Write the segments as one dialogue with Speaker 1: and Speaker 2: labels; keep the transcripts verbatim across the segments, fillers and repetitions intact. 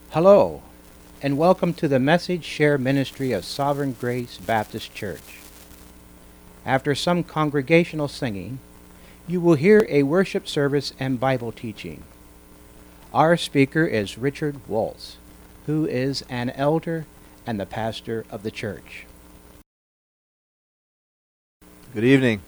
Speaker 1: Hello, and welcome to the Message Share Ministry of Sovereign Grace Baptist Church. After some congregational singing, you will hear a worship service and Bible teaching. Our speaker is Richard Waltz, who is an elder and the pastor of the church.
Speaker 2: Good evening.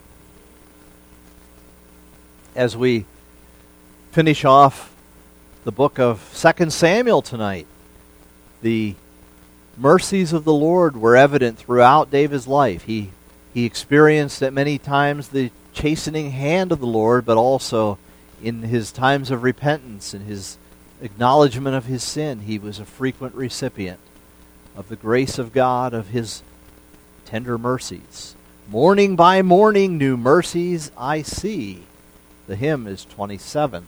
Speaker 2: As we finish off the book of Second Samuel tonight, the mercies of the Lord were evident throughout David's life. He he experienced at many times the chastening hand of the Lord, but also in his times of repentance and his acknowledgement of his sin, he was a frequent recipient of the grace of God, of his tender mercies. Morning by morning, new mercies I see. The hymn is twenty-seven.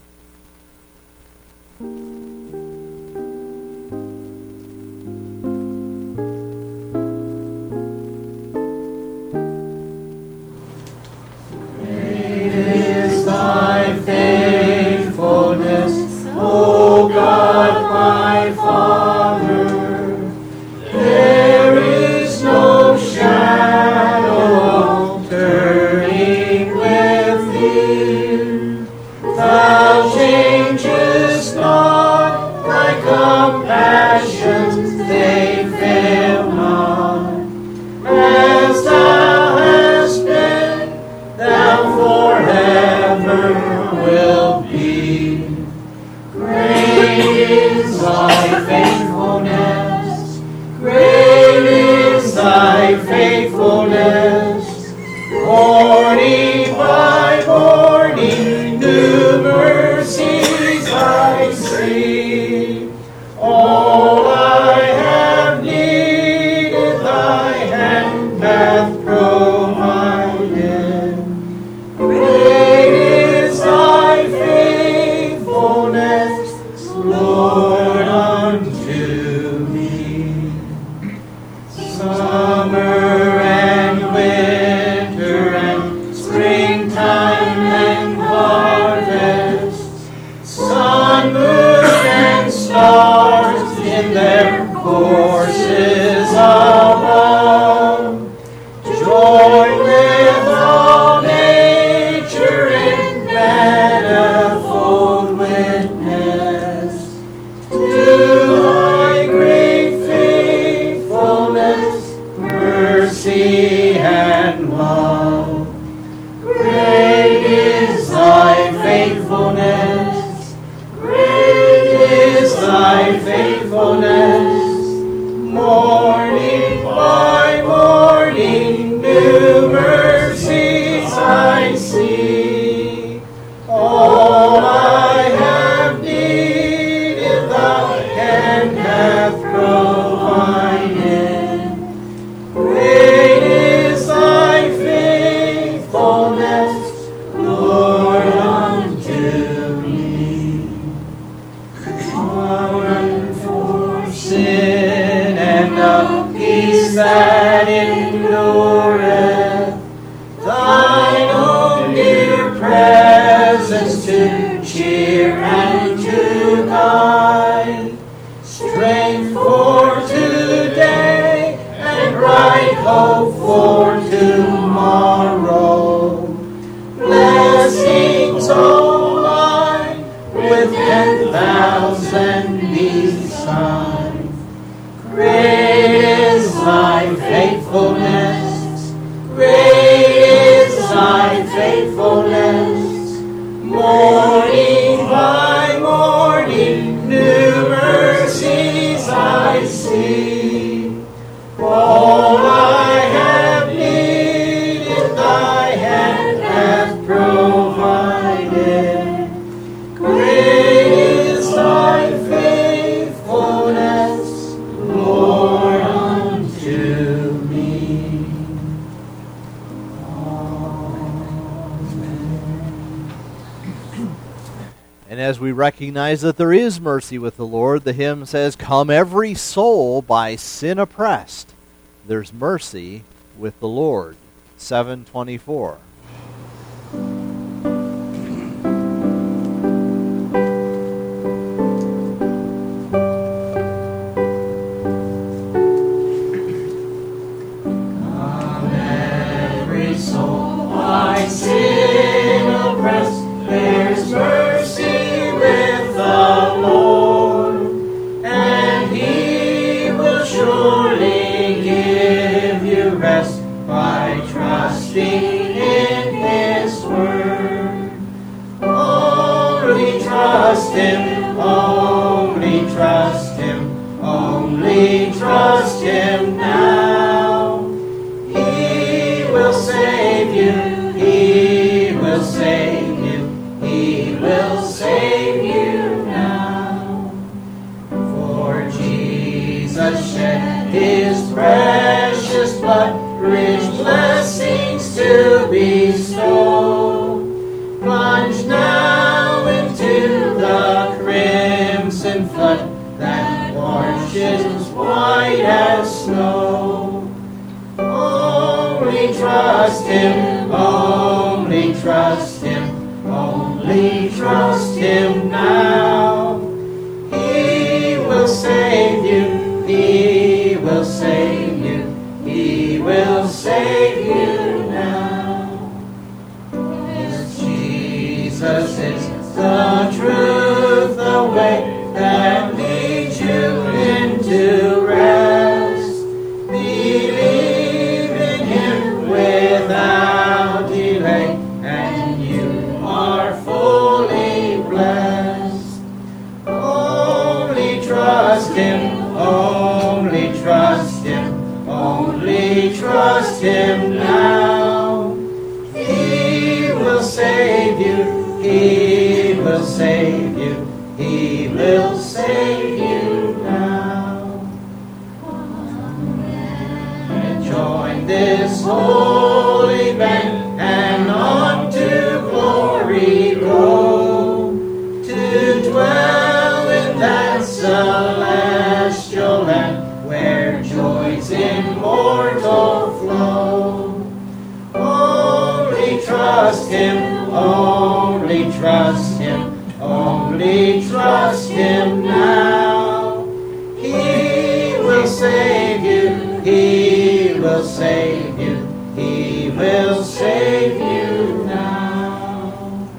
Speaker 3: Great is thy faithfulness, O God my Father. There is no shadow of turning with thee. Thou changest not, thy compassions they fail not. As thou hast been, thou forever will be. Great is thy faithfulness, great is thy faithfulness. Morning by morning, new mercies I see. All I have needed, thy hand hath provided. Great is thy faithfulness, Lord, unto me. Summer and winter and springtime and harvest, sun, moon, and stars in their courses above, join with all nature in manifold witness to thy great faithfulness, mercy, and love. Great is thy faithfulness, great is thy faithfulness. Morning by morning, new mercies I see. All I have needed, thy hand hath provided. Great is thy faithfulness, Lord, unto me. Pardon for sin and a peace that endureth, thine own dear presence to cheer and to guide, strength for today and bright hope for tomorrow. Blessings all mine with ten thousand beside. Great is thy faithfulness, great is thy faithfulness. Morning by morning, new mercies I see. All I have needed, thy hand hath provided. Great is thy faithfulness, Lord, unto me.
Speaker 2: And as we recognize that there is mercy with the Lord, the hymn says, "Come every soul by sin oppressed, there's mercy with the Lord." seven twenty-four.
Speaker 3: trust Him, only trust Him, only trust Him now. He will save you, He will save you, He will save you now. For Jesus shed His precious blood, rich blessings to bestow. Plunge now into the crimson flood that washes white as snow. Only trust Him, only trust Him, only trust Him now. He will save you, He will save you, He will save you now. Yes, Jesus is the truth, the way that leads you into rest. Believe in Him without delay, and you are fully blessed. Only trust Him, only trust Him, only trust Him now. He will save you, He will save you, He will save you now. And join this holy band and on to glory go, to dwell in that celestial land where joys immortal flow. Only trust Him, only trust Him, only trust Him now. He will save you, He will save you, He will save you now.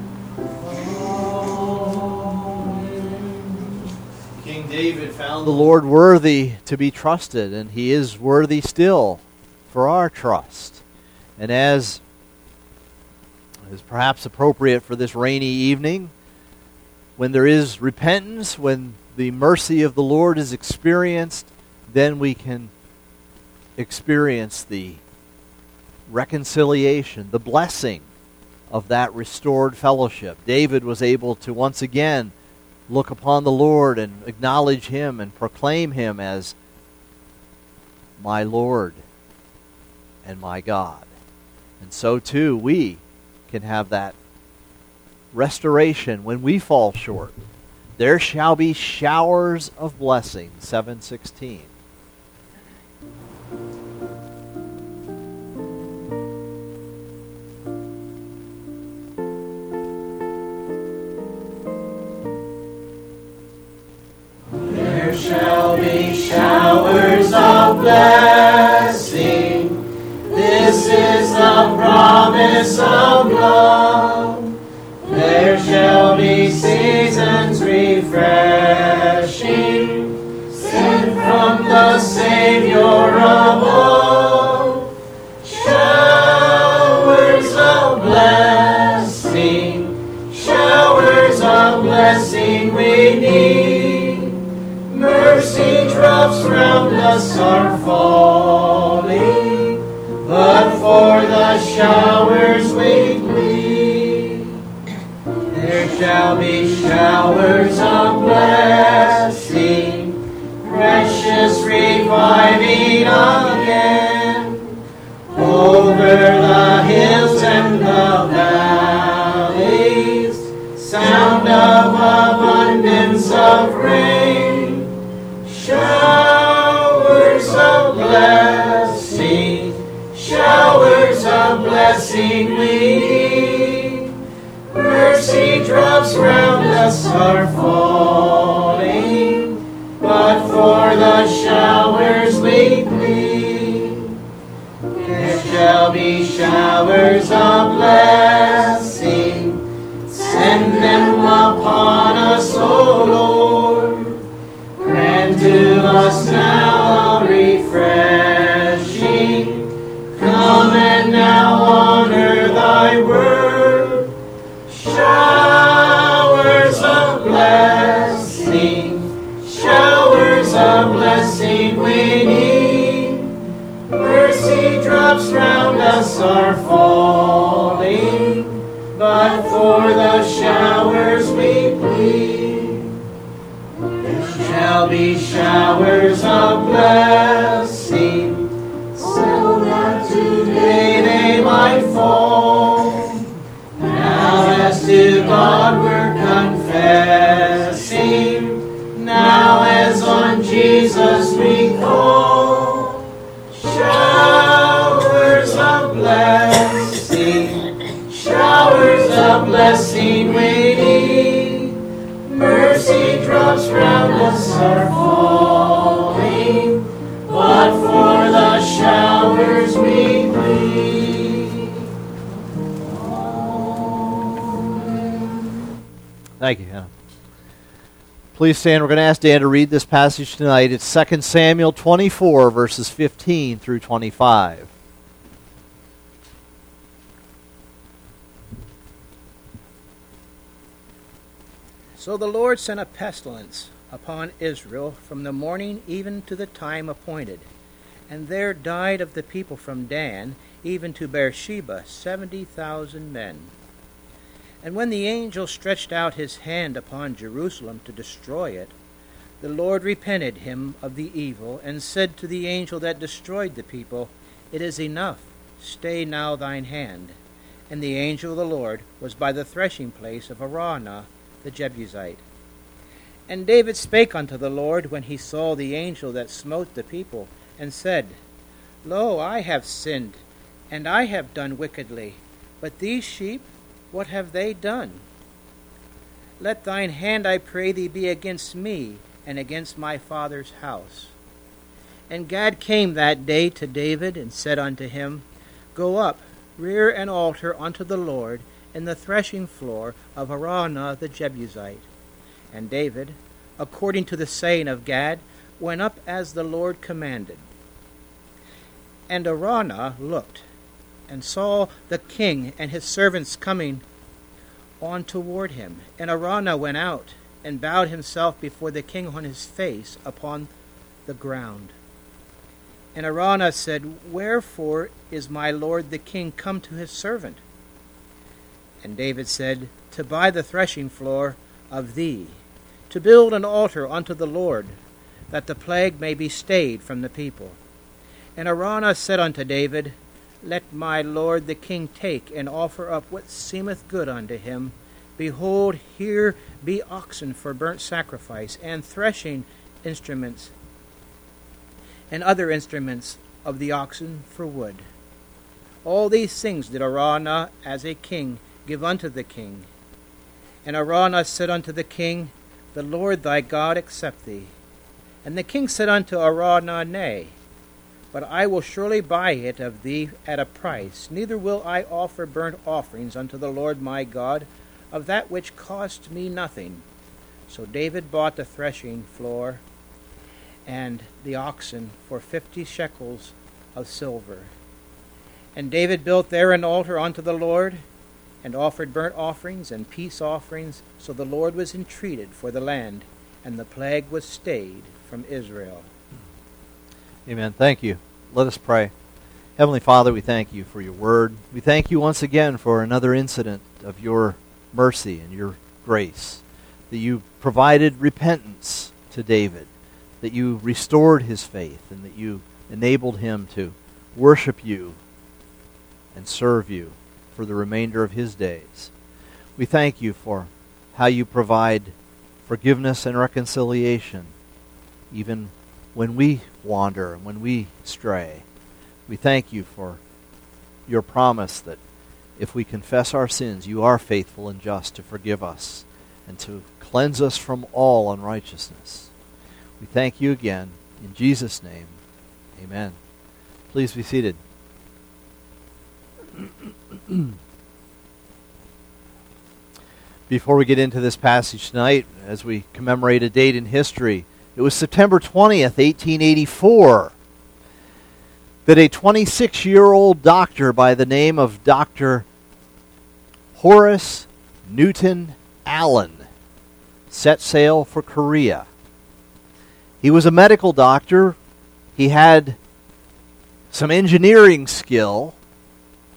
Speaker 2: King David found the Lord worthy to be trusted, and He is worthy still for our trust. And as is perhaps appropriate for this rainy evening, when there is repentance, when the mercy of the Lord is experienced, then we can experience the reconciliation, the blessing of that restored fellowship. David was able to once again look upon the Lord and acknowledge Him and proclaim Him as my Lord and my God. And so too we can have that restoration when we fall short. There shall be showers of blessing, seven sixteen.
Speaker 3: There shall be showers of blessing. This is the promise of love. There shall be seasons refreshing, sent from the Savior above. Showers of blessing, showers of blessing we need. Mercy drops round us are falling, but for the showers we plead. There shall be showers of blessing, precious reviving again, over the hills and the valleys, sound of abundance of rain. Showers of blessing, showers of blessing we need. Mercy drops round us are falling, but for the showers we plead. There shall be showers of blessing, send them upon us, O Lord. Grant to us now a refreshing. Come and now honor thy word. Showers of blessing. us are falling, but for the showers we plead. There shall be showers of blessing, so that today they might fall. Now as to God we're confessing, now as on Jesus we call. Showers of blessing, showers of blessing we need. Mercy drops round us are falling, but for the showers we plead.
Speaker 2: Thank you, Hannah. Please stand. We're going to ask Dan to read this passage tonight. It's Second Samuel twenty-four, verses fifteen through twenty-five.
Speaker 1: So the Lord sent a pestilence upon Israel from the morning even to the time appointed. And there died of the people from Dan even to Beersheba seventy thousand men. And when the angel stretched out his hand upon Jerusalem to destroy it, the Lord repented him of the evil, and said to the angel that destroyed the people, It is enough, stay now thine hand. And the angel of the Lord was by the threshing place of Araunah the Jebusite. And David spake unto the Lord when he saw the angel that smote the people, and said, Lo, I have sinned, and I have done wickedly, but these sheep, what have they done? Let thine hand, I pray thee, be against me, and against my father's house. And Gad came that day to David, and said unto him, Go up, rear an altar unto the Lord in the threshing floor of Araunah the Jebusite. And David, according to the saying of Gad, went up as the Lord commanded. And Araunah looked, and saw the king and his servants coming on toward him. And Araunah went out, and bowed himself before the king on his face upon the ground. And Araunah said, Wherefore is my lord the king come to his servant? And David said, To buy the threshing floor of thee, to build an altar unto the Lord, that the plague may be stayed from the people. And Araunah said unto David, Let my lord the king take and offer up what seemeth good unto him. Behold, here be oxen for burnt sacrifice, and threshing instruments, and other instruments of the oxen for wood. All these things did Araunah as a king give unto the king. And Araunah said unto the king, The Lord thy God accept thee. And the king said unto Araunah, Nay, but I will surely buy it of thee at a price, neither will I offer burnt offerings unto the Lord my God of that which cost me nothing. So David bought the threshing floor and the oxen for fifty shekels of silver. And David built there an altar unto the Lord, and offered burnt offerings and peace offerings. So the Lord was entreated for the land, and the plague was stayed from Israel.
Speaker 2: Amen. Thank you. Let us pray. Heavenly Father, we thank you for your word. We thank you once again for another incident of your mercy and your grace, that you provided repentance to David, that you restored his faith, and that you enabled him to worship you and serve you for the remainder of his days. We thank you for how you provide forgiveness and reconciliation, even when we wander and when we stray. We thank you for your promise that if we confess our sins, you are faithful and just to forgive us and to cleanse us from all unrighteousness. We thank you again. In Jesus' name, amen. Please be seated. Before we get into this passage tonight, as we commemorate a date in history, it was September twentieth, eighteen eighty-four, that a twenty-six-year-old doctor by the name of Doctor Horace Newton Allen set sail for Korea. He was a medical doctor. He had some engineering skill,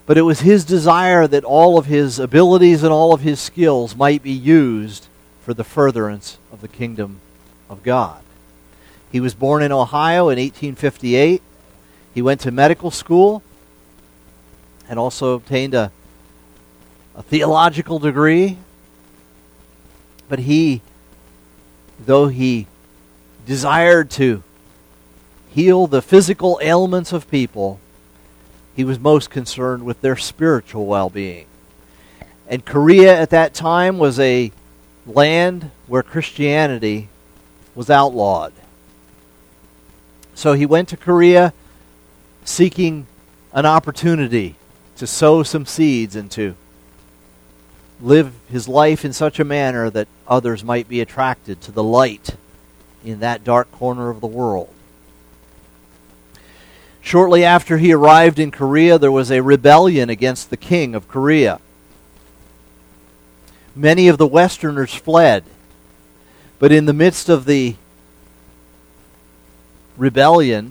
Speaker 2: but it was his desire that all of his abilities and all of his skills might be used for the furtherance of the kingdom of God. He was born in Ohio in eighteen fifty-eight. He went to medical school and also obtained a, a theological degree. But he, though he desired to heal the physical ailments of people, he was most concerned with their spiritual well-being. And Korea at that time was a land where Christianity was outlawed. So he went to Korea seeking an opportunity to sow some seeds and to live his life in such a manner that others might be attracted to the light in that dark corner of the world. Shortly after he arrived in Korea, there was a rebellion against the king of Korea. Many of the Westerners fled, but in the midst of the rebellion,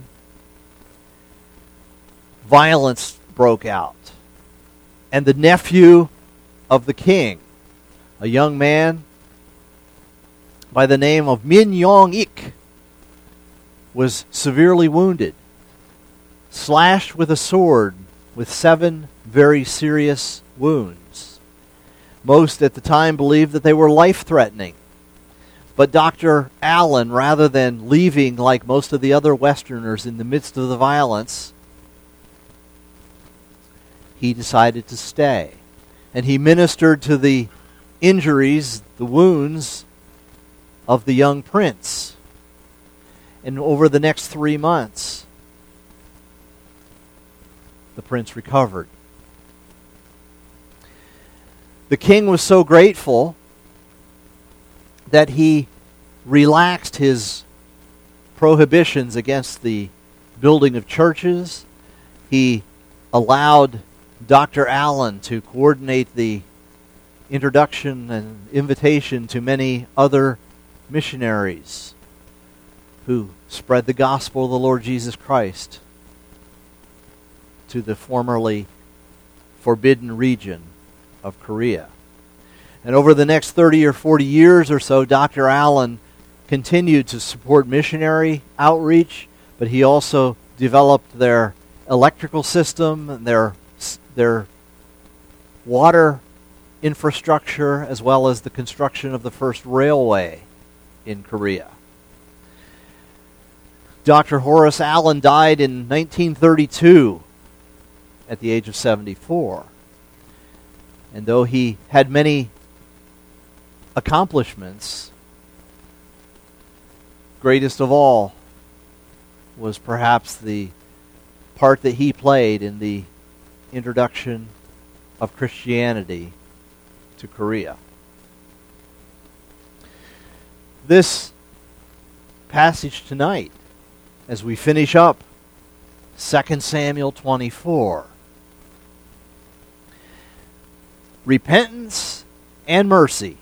Speaker 2: violence broke out. And the nephew of the king, a young man by the name of Min Yong-ik, was severely wounded, slashed with a sword with seven very serious wounds. Most at the time believed that they were life-threatening. But Doctor Allen, rather than leaving like most of the other Westerners in the midst of the violence, he decided to stay. And he ministered to the injuries, the wounds of the young prince. And over the next three months, the prince recovered. The king was so grateful that he relaxed his prohibitions against the building of churches. He allowed Doctor Allen to coordinate the introduction and invitation to many other missionaries who spread the gospel of the Lord Jesus Christ to the formerly forbidden region of Korea. And over the next thirty or forty years or so, Doctor Allen continued to support missionary outreach, but he also developed their electrical system and their their water infrastructure, as well as the construction of the first railway in Korea. Doctor Horace Allen died in nineteen thirty-two at the age of seventy-four. And though he had many accomplishments, greatest of all was perhaps the part that he played in the introduction of Christianity to Korea. This passage tonight, as we finish up Second Samuel twenty-four, repentance and mercy.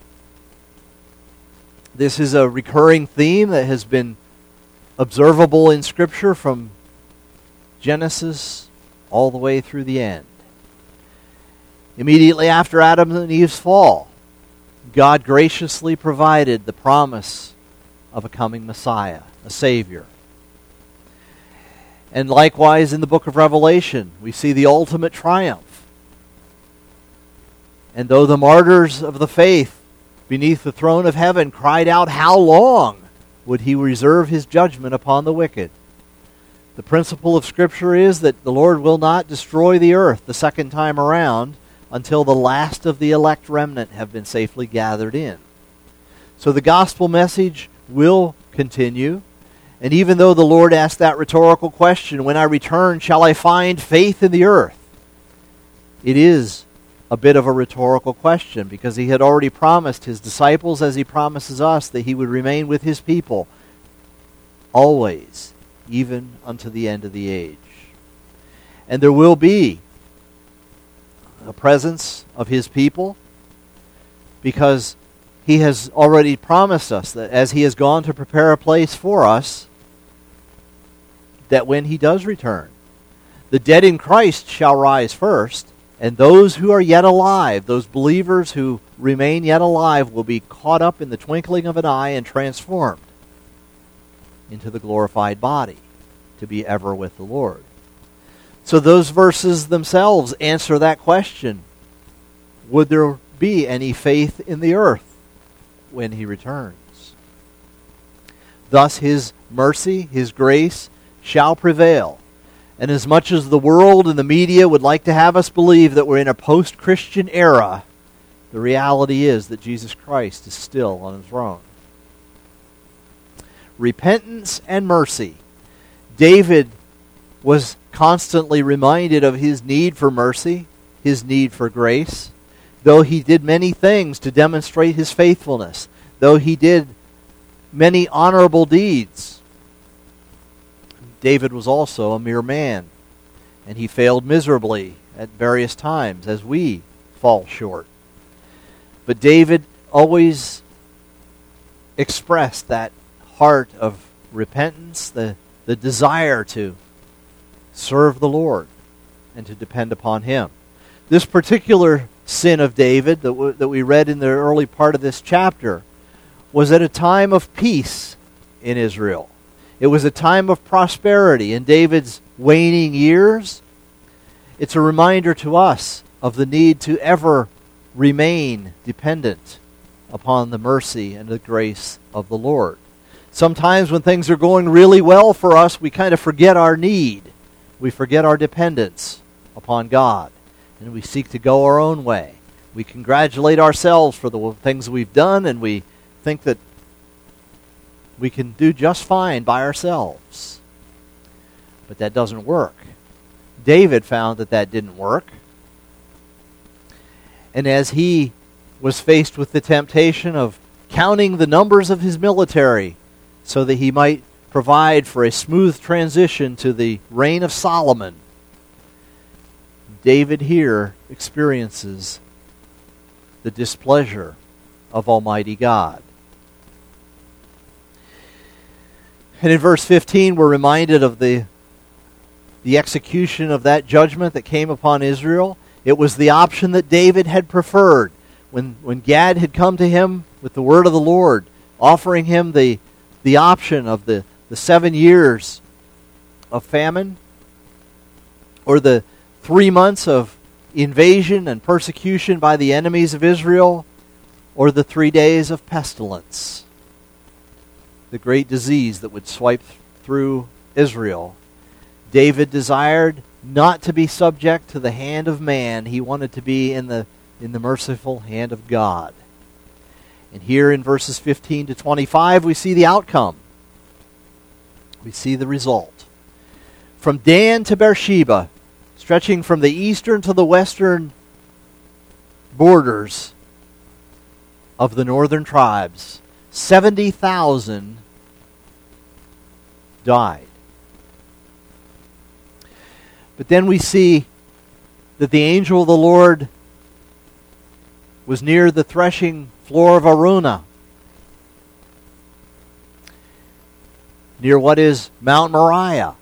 Speaker 2: This is a recurring theme that has been observable in Scripture from Genesis all the way through the end. Immediately after Adam and Eve's fall, God graciously provided the promise of a coming Messiah, a Savior. And likewise in the book of Revelation, we see the ultimate triumph. And though the martyrs of the faith beneath the throne of heaven cried out, "How long would he reserve his judgment upon the wicked?" The principle of Scripture is that the Lord will not destroy the earth the second time around until the last of the elect remnant have been safely gathered in. So the gospel message will continue. And even though the Lord asked that rhetorical question, "When I return, shall I find faith in the earth?" It is a bit of a rhetorical question, because he had already promised his disciples, as he promises us, that he would remain with his people always, even unto the end of the age. And there will be a presence of his people, because he has already promised us that as he has gone to prepare a place for us, that when he does return, the dead in Christ shall rise first, And those who are yet alive, those believers who remain yet alive, will be caught up in the twinkling of an eye and transformed into the glorified body to be ever with the Lord. So those verses themselves answer that question. Would there be any faith in the earth when he returns? Thus his mercy, his grace shall prevail. And as much as the world and the media would like to have us believe that we're in a post-Christian era, the reality is that Jesus Christ is still on his throne. Repentance and mercy. David was constantly reminded of his need for mercy, his need for grace. Though he did many things to demonstrate his faithfulness, though he did many honorable deeds, David was also a mere man, and he failed miserably at various times, as we fall short. But David always expressed that heart of repentance, the, the desire to serve the Lord and to depend upon him. This particular sin of David that, w- that we read in the early part of this chapter was at a time of peace in Israel. It was a time of prosperity in David's waning years. It's a reminder to us of the need to ever remain dependent upon the mercy and the grace of the Lord. Sometimes when things are going really well for us, we kind of forget our need. We forget our dependence upon God, and we seek to go our own way. We congratulate ourselves for the things we've done, and we think that we can do just fine by ourselves. But that doesn't work. David found that that didn't work. And as he was faced with the temptation of counting the numbers of his military so that he might provide for a smooth transition to the reign of Solomon, David here experiences the displeasure of Almighty God. And in verse fifteen, we're reminded of the, the execution of that judgment that came upon Israel. It was the option that David had preferred. When, when Gad had come to him with the word of the Lord, offering him the, the option of the, the seven years of famine, or the three months of invasion and persecution by the enemies of Israel, or the three days of pestilence, the great disease that would swipe through Israel, David desired not to be subject to the hand of man. He wanted to be in the in the merciful hand of God. And here in verses fifteen to twenty-five, we see the outcome. We see the result. From Dan to Beersheba, stretching from the eastern to the western borders of the northern tribes, seventy thousand died. But then we see that the angel of the Lord was near the threshing floor of Araunah, near what is Mount Moriah.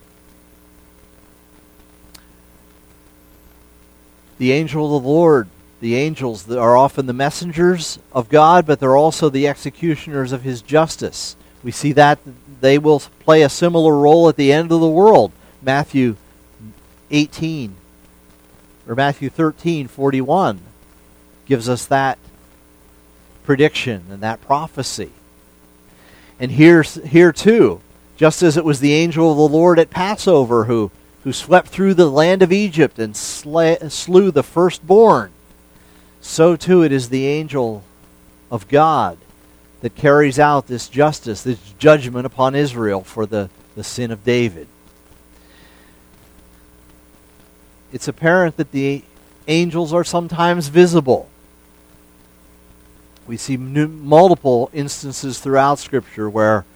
Speaker 2: The angel of the Lord, the angels that are often the messengers of God, but they're also the executioners of his justice. We see that they will play a similar role at the end of the world. Matthew eighteen, or Matthew thirteen, forty-one gives us that prediction and that prophecy. And here, here too, just as it was the angel of the Lord at Passover who, who swept through the land of Egypt and slay, slew the firstborn, so too it is the angel of God that carries out this justice, this judgment upon Israel for the, the sin of David. It's apparent that the angels are sometimes visible. We see new, multiple instances throughout Scripture where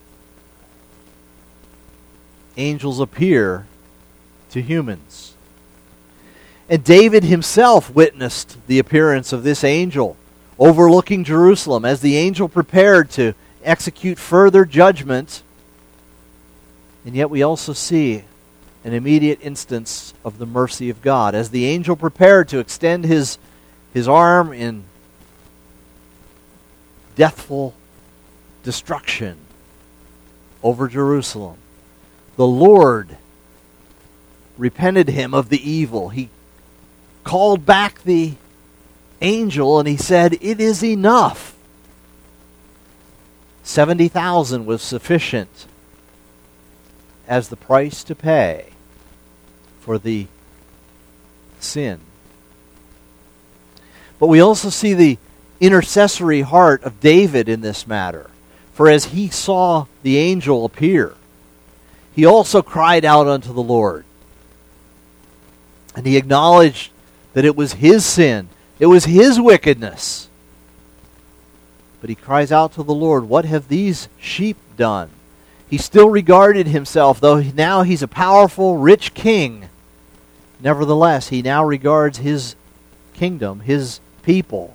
Speaker 2: angels appear to humans. And David himself witnessed the appearance of this angel overlooking Jerusalem as the angel prepared to execute further judgment. And yet we also see an immediate instance of the mercy of God. As the angel prepared to extend his, his arm in deathful destruction over Jerusalem, the Lord repented him of the evil. He called back the angel and he said, "It is enough." seventy thousand was sufficient as the price to pay for the sin. But we also see the intercessory heart of David in this matter. For as he saw the angel appear, he also cried out unto the Lord. And he acknowledged that it was his sin, it was his wickedness. But he cries out to the Lord, "What have these sheep done?" He still regarded himself, though now he's a powerful, rich king. Nevertheless, he now regards his kingdom, his people,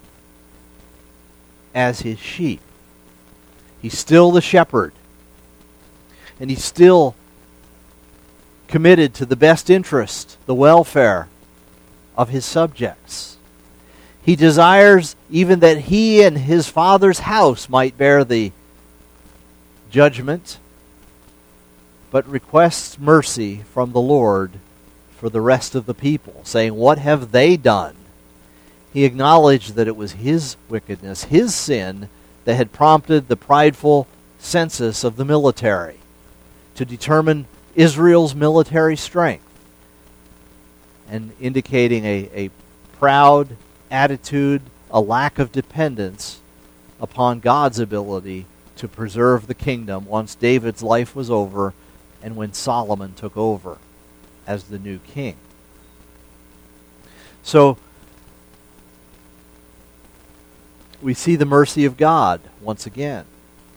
Speaker 2: as his sheep. He's still the shepherd. And he's still committed to the best interest, the welfare of his subjects. He desires even that he and his father's house might bear the judgment, but requests mercy from the Lord for the rest of the people, saying, "What have they done?" He acknowledged that it was his wickedness, his sin, that had prompted the prideful census of the military to determine Israel's military strength, and indicating a, a proud attitude, a lack of dependence upon God's ability to preserve the kingdom once David's life was over and when Solomon took over as the new king. So, we see the mercy of God once again.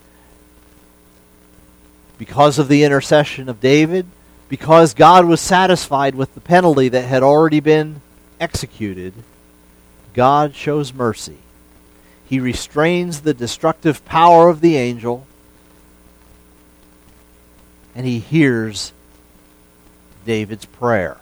Speaker 2: Because of the intercession of David, because God was satisfied with the penalty that had already been executed, God shows mercy. He restrains the destructive power of the angel, and he hears David's prayer.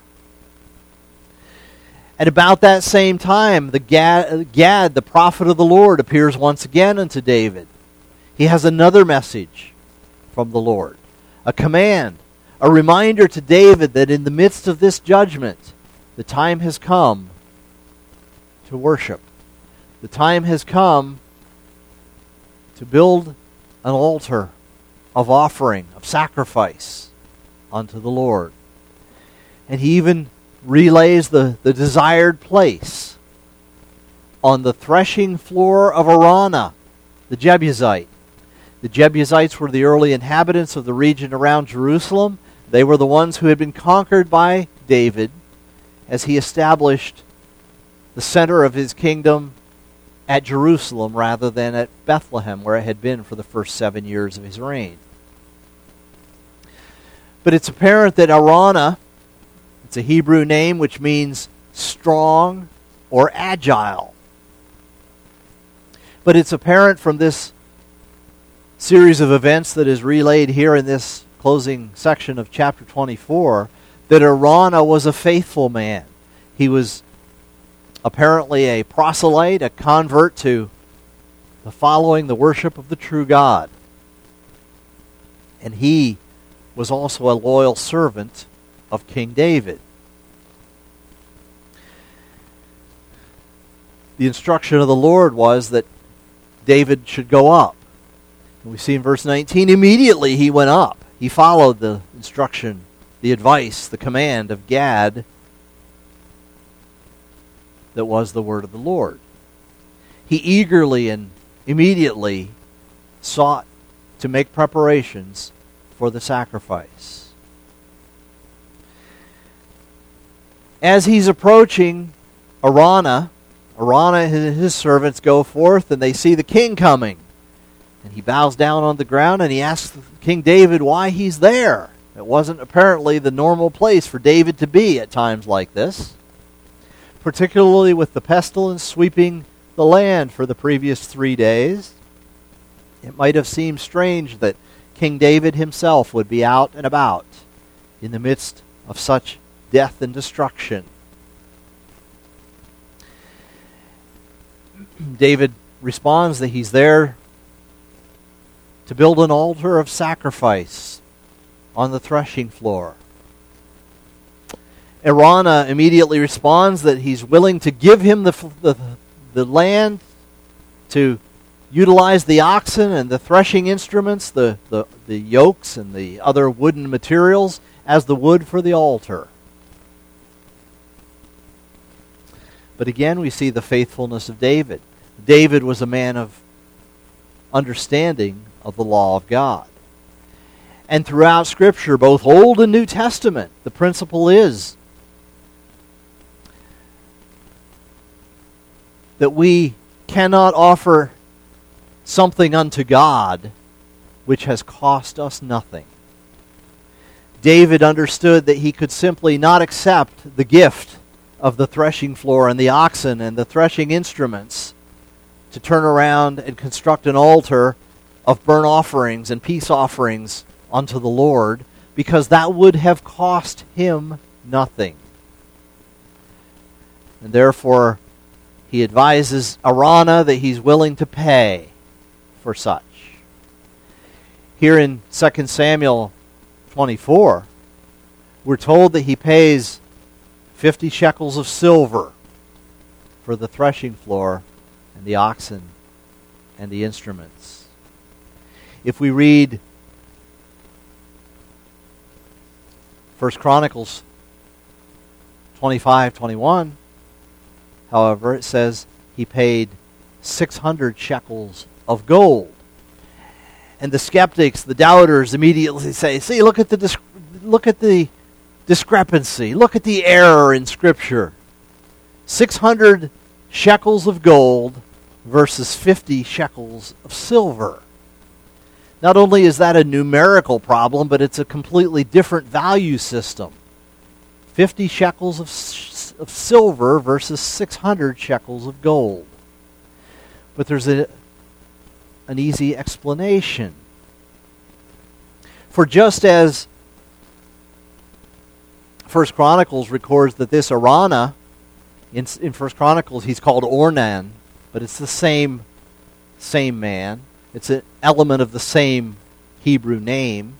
Speaker 2: At about that same time, the Gad, Gad, the prophet of the Lord, appears once again unto David. He has another message from the Lord, a command, a reminder to David that in the midst of this judgment, the time has come to worship. The time has come to build an altar of offering, of sacrifice unto the Lord. And he even relays the, the desired place on the threshing floor of Araunah, the Jebusite. The Jebusites were the early inhabitants of the region around Jerusalem. They were the ones who had been conquered by David as he established the center of his kingdom at Jerusalem rather than at Bethlehem, where it had been for the first seven years of his reign. But it's apparent that Araunah, it's a Hebrew name which means strong or agile. But it's apparent from this series of events that is relayed here in this closing section of chapter twenty-four that Araunah was a faithful man. He was apparently a proselyte, a convert to the following the worship of the true God. And he was also a loyal servant of King David. The instruction of the Lord was that David should go up. And we see in verse nineteen, immediately he went up. He followed the instruction, the advice, the command of Gad that was the word of the Lord. He eagerly and immediately sought to make preparations for the sacrifice. As he's approaching Araunah, Araunah and his servants go forth and they see the king coming. And he bows down on the ground and he asks King David why he's there. It wasn't apparently the normal place for David to be at times like this, particularly with the pestilence sweeping the land for the previous three days. It might have seemed strange that King David himself would be out and about in the midst of such death and destruction. David responds that he's there to build an altar of sacrifice on the threshing floor. Araunah immediately responds that he's willing to give him the, the, the land to utilize the oxen and the threshing instruments, the, the, the yokes and the other wooden materials as the wood for the altar. But again, we see the faithfulness of David. David was a man of understanding of the law of God. And throughout Scripture, both Old and New Testament, the principle is that we cannot offer something unto God which has cost us nothing. David understood that he could simply not accept the gift of the threshing floor and the oxen and the threshing instruments to turn around and construct an altar of burnt offerings and peace offerings unto the Lord, because that would have cost him nothing. And therefore, he advises Araunah that he's willing to pay for such. Here in Second Samuel twenty-four, we're told that he pays fifty shekels of silver for the threshing floor and the oxen and the instruments. If we read First Chronicles twenty-five twenty-one, however, it says he paid six hundred shekels of gold. And the skeptics, the doubters, immediately say, see, look at the disc- look at the discrepancy. Look at the error in Scripture. six hundred shekels of gold versus fifty shekels of silver. Not only is that a numerical problem, but it's a completely different value system. fifty shekels of, s- of silver versus six hundred shekels of gold. But there's a, an easy explanation. For just as First Chronicles records that this Araunah, in, in First Chronicles he's called Ornan, but it's the same, same man. It's an element of the same Hebrew name.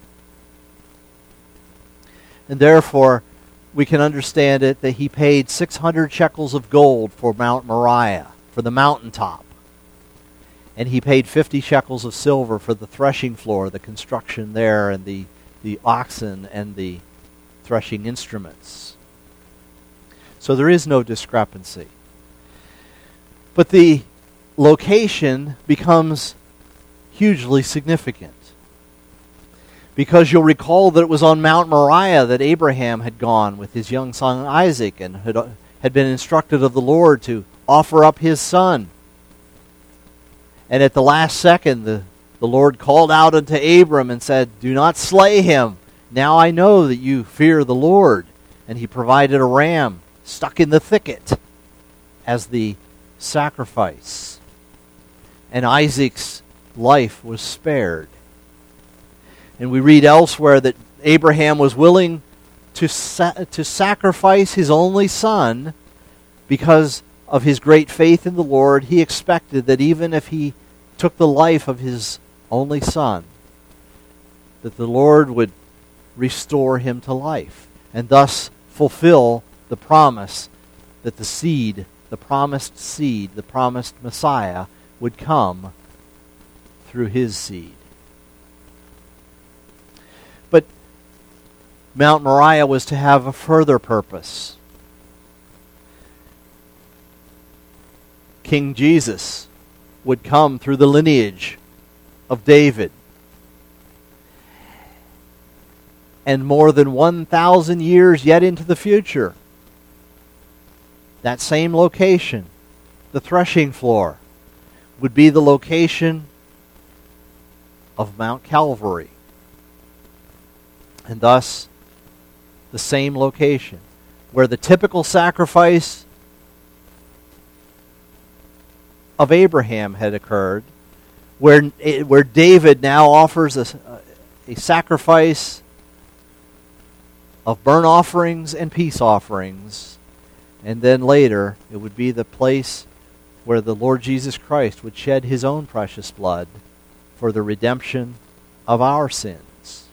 Speaker 2: And therefore, we can understand it that he paid six hundred shekels of gold for Mount Moriah, for the mountaintop. And he paid fifty shekels of silver for the threshing floor, the construction there, and the, the oxen and the threshing instruments. So there is no discrepancy. But the location becomes hugely significant, because you'll recall that it was on Mount Moriah that Abraham had gone with his young son Isaac and had, had been instructed of the Lord to offer up his son. And at the last second, the, the Lord called out unto Abram and said, do not slay him. Now I know that you fear the Lord. And he provided a ram stuck in the thicket as the sacrifice. And Isaac's life was spared. And we read elsewhere that Abraham was willing to sa- to sacrifice his only son because of his great faith in the Lord. He expected that even if he took the life of his only son, that the Lord would restore him to life and thus fulfill the promise that the seed, the promised seed, the promised Messiah would come through his seed. But Mount Moriah was to have a further purpose. King Jesus would come through the lineage of David. And more than one thousand years yet into the future, that same location, the threshing floor, would be the location of Mount Calvary. And thus, the same location where the typical sacrifice of Abraham had occurred, where, where David now offers a, a sacrifice of burnt offerings and peace offerings. And then later, it would be the place where the Lord Jesus Christ would shed his own precious blood for the redemption of our sins.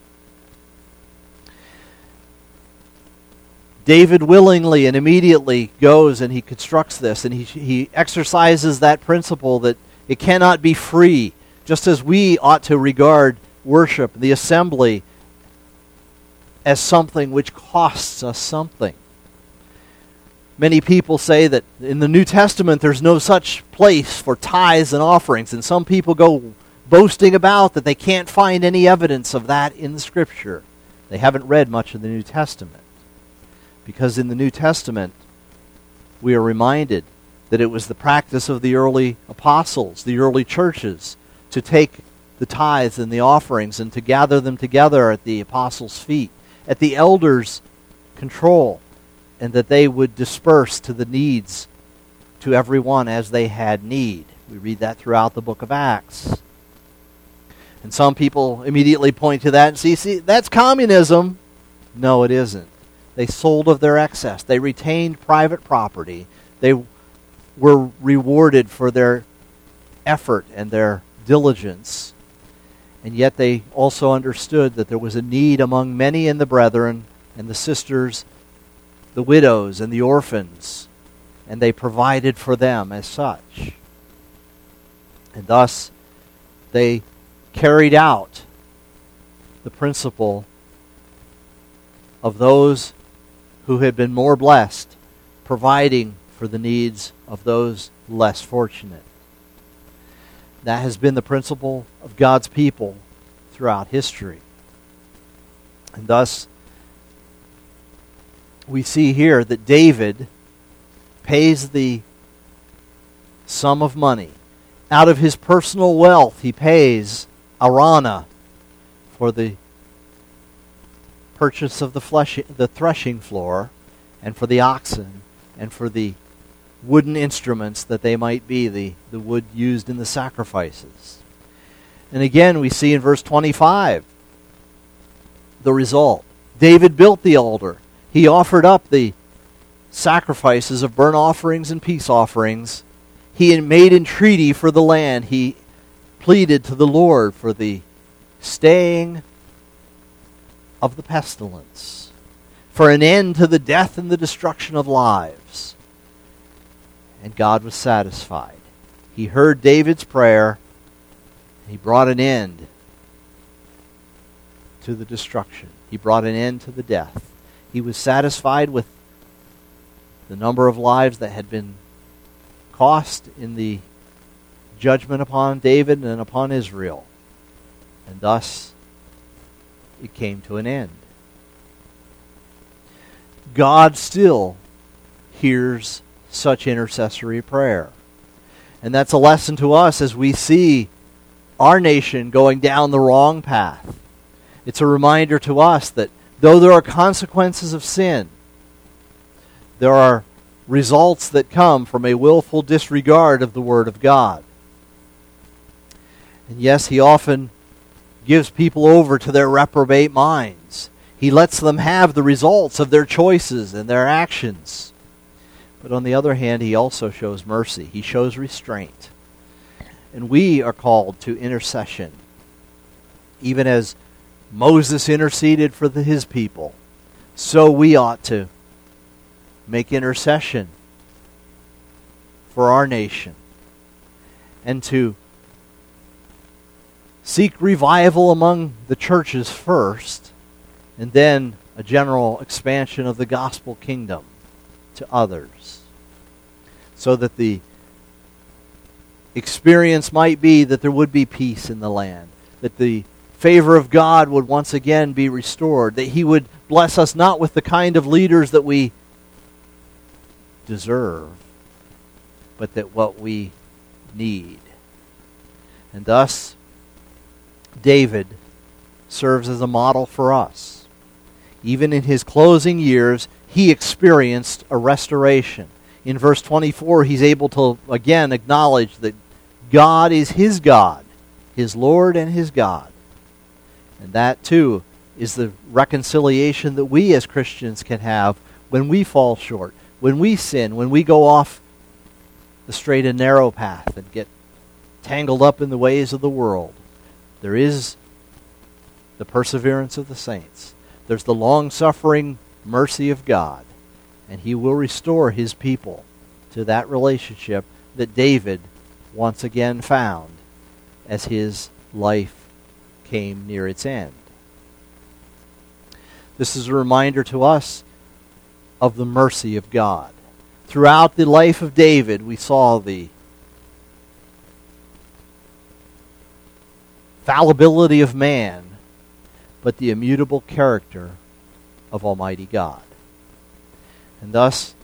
Speaker 2: David willingly and immediately goes and he constructs this, and he, he exercises that principle that it cannot be free, just as we ought to regard worship, the assembly, as something which costs us something. Many people say that in the New Testament there's no such place for tithes and offerings, and some people go boasting about that they can't find any evidence of that in the Scripture. They haven't read much of the New Testament. Because in the New Testament, we are reminded that it was the practice of the early apostles, the early churches, to take the tithes and the offerings and to gather them together at the apostles' feet, at the elders' control, and that they would disperse to the needs to everyone as they had need. We read that throughout the book of Acts. And some people immediately point to that and see, see, that's communism. No, it isn't. They sold of their excess. They retained private property. They were rewarded for their effort and their diligence. And yet they also understood that there was a need among many in the brethren and the sisters, the widows and the orphans, and they provided for them as such. And thus they carried out the principle of those who had been more blessed, providing for the needs of those less fortunate. That has been the principle of God's people throughout history. And thus, we see here that David pays the sum of money. Out of his personal wealth, he pays Araunah for the purchase of the, flesh, the threshing floor, and for the oxen, and for the wooden instruments that they might be, the, the wood used in the sacrifices. And again, we see in verse twenty-five the result. David built the altar. He offered up the sacrifices of burnt offerings and peace offerings. He made entreaty for the land. He pleaded to the Lord for the staying of the pestilence, for an end to the death and the destruction of lives. And God was satisfied. He heard David's prayer. He brought an end to the destruction. He brought an end to the death. He was satisfied with the number of lives that had been cost in the judgment upon David and upon Israel. And thus, it came to an end. God still hears such intercessory prayer. And that's a lesson to us as we see our nation going down the wrong path. It's a reminder to us that though there are consequences of sin, there are results that come from a willful disregard of the Word of God. And yes, He often gives people over to their reprobate minds. He lets them have the results of their choices and their actions. But on the other hand, He also shows mercy. He shows restraint. And we are called to intercession. Even as Moses interceded for the, his people, so we ought to make intercession for our nation and to seek revival among the churches first, and then a general expansion of the gospel kingdom to others, so that the experience might be that there would be peace in the land, that the favor of God would once again be restored, that He would bless us not with the kind of leaders that we deserve, but that what we need. And thus, David serves as a model for us. Even in his closing years, he experienced a restoration. In verse twenty-four, he's able to again acknowledge that God is his God, his Lord and his God. And that too is the reconciliation that we as Christians can have when we fall short, when we sin, when we go off the straight and narrow path and get tangled up in the ways of the world. There is the perseverance of the saints. There's the long-suffering mercy of God, and He will restore His people to that relationship that David once again found as his life came near its end. This is a reminder to us of the mercy of God. Throughout the life of David, we saw the fallibility of man, but the immutable character of Almighty God. And thus,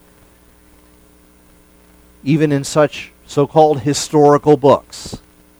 Speaker 2: even in such so-called historical books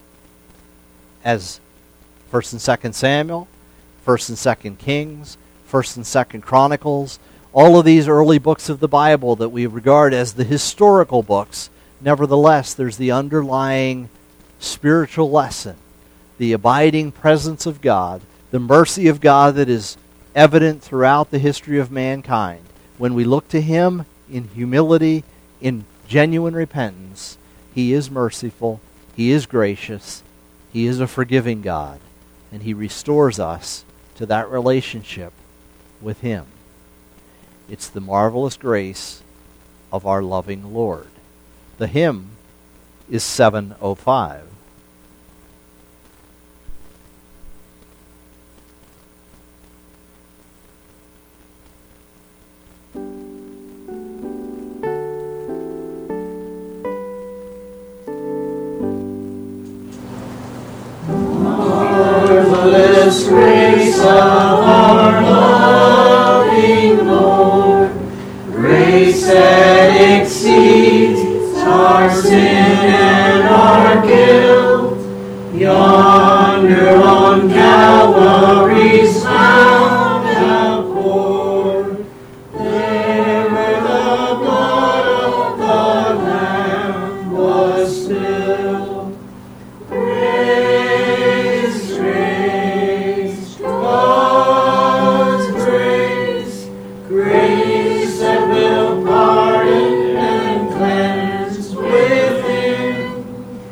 Speaker 2: as First and Second Samuel, First and Second Kings, First and Second Chronicles, all of these early books of the Bible that we regard as the historical books, nevertheless, there's the underlying spiritual lesson, the abiding presence of God, the mercy of God that is evident throughout the history of mankind. When we look to Him in humility, in genuine repentance, He is merciful, He is gracious, He is a forgiving God, and He restores us to that relationship with Him. It's the marvelous grace of our loving Lord. The hymn is seven oh five.
Speaker 3: Marvelous grace of our loving Lord, grace that exceeds our sin and our guilt, yonder on Calvary's mount outpoured, there where the blood of the Lamb was spilled. Grace, grace, God's grace, grace that will pardon and cleanse within.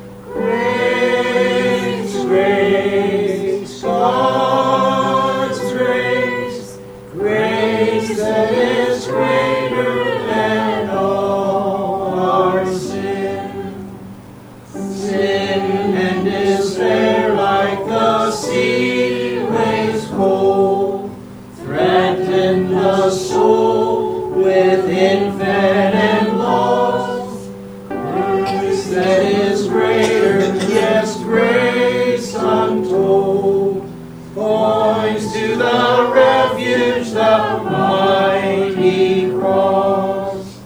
Speaker 3: Grace, grace, God's grace, grace that is greater than all our sin. Sin and despair like the sea waves cold threaten the soul with infinite loss. Grace that is greater, yes, grace untold, points to the refuge, the mighty cross.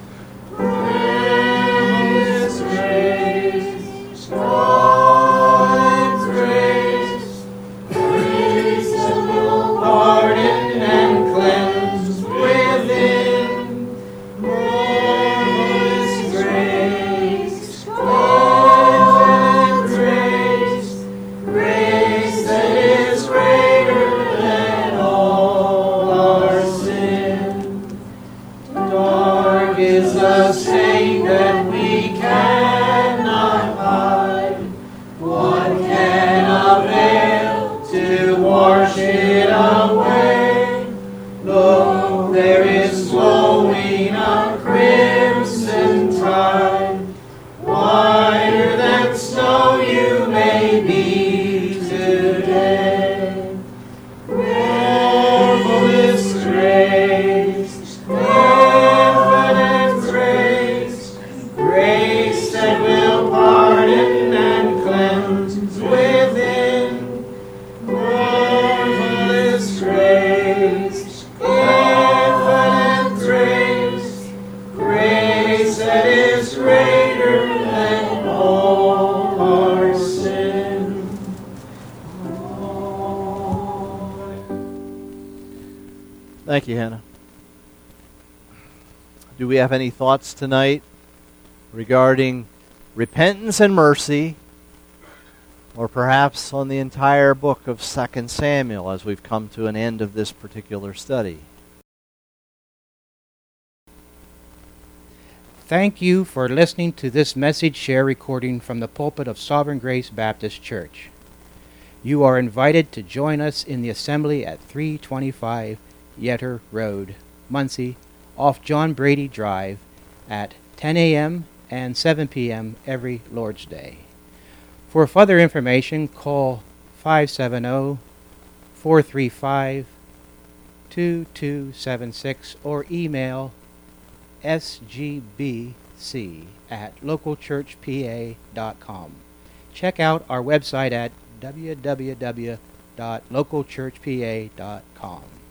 Speaker 3: Grace, grace, God's grace, grace that will pardon and cleanse within. Marvelous grace, God's grace, grace that is greater than all our sin. Dark is the stain that we cannot hide. What can avail to wash it away? Look, there is flowing a crimson tide. Whiter than snow you may be today. Marvelous grace, infinite grace, grace that will pardon and cleanse within. Marvelous grace, infinite grace, grace that is greater than all our sin.
Speaker 2: Thank you, Hannah. Do we have any thoughts tonight regarding repentance and mercy or perhaps on the entire book of Second Samuel as we've come to an end of this particular study.
Speaker 1: Thank you for listening to this message share recording from the pulpit of Sovereign Grace Baptist Church. You are invited to join us in the assembly at three twenty-five Yetter Road, Muncie, off John Brady Drive at ten a.m. and seven p.m. every Lord's Day. For further information, call five seven zero, four three five, two two seven six or email s g b c at local church p a dot com. Check out our website at w w w dot local church p a dot com.